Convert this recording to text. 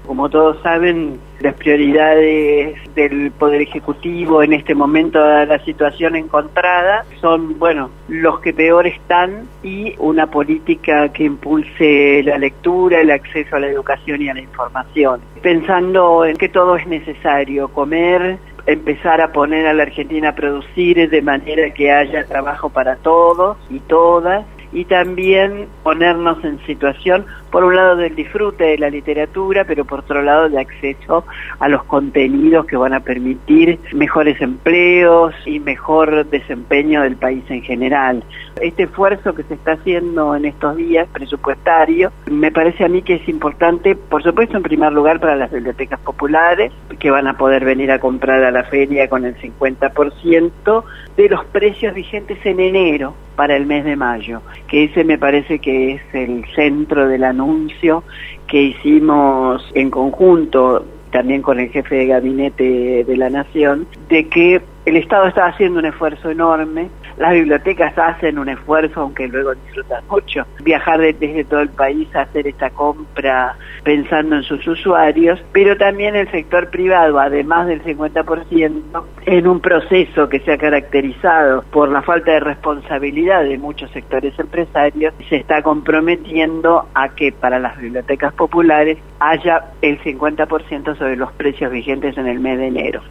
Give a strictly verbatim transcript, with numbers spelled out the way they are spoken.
Como todos saben, las prioridades del Poder Ejecutivo en este momento de la situación encontrada son, bueno, los que peor están y una política que impulse la lectura, el acceso a la educación y a la información. Pensando en que todo es necesario, comer, empezar a poner a la Argentina a producir de manera que haya trabajo para todos y todas, y también ponernos en situación, por un lado, del disfrute de la literatura, pero por otro lado, de acceso a los contenidos que van a permitir mejores empleos y mejor desempeño del país en general. Este esfuerzo que se está haciendo en estos días, presupuestario, me parece a mí que es importante, por supuesto, en primer lugar, para las bibliotecas populares, que van a poder venir a comprar a la feria con el cincuenta por ciento de los precios vigentes en enero para el mes de mayo, que ese me parece que es el centro del anuncio que hicimos en conjunto, también con el jefe de gabinete de la Nación, de que el Estado está haciendo un esfuerzo enorme, las bibliotecas hacen un esfuerzo, aunque luego disfrutan mucho, viajar de, desde todo el país a hacer esta compra pensando en sus usuarios, pero también el sector privado, además del cincuenta por ciento, en un proceso que se ha caracterizado por la falta de responsabilidad de muchos sectores empresarios, se está comprometiendo a que para las bibliotecas populares haya el cincuenta por ciento sobre los precios vigentes en el mes de enero.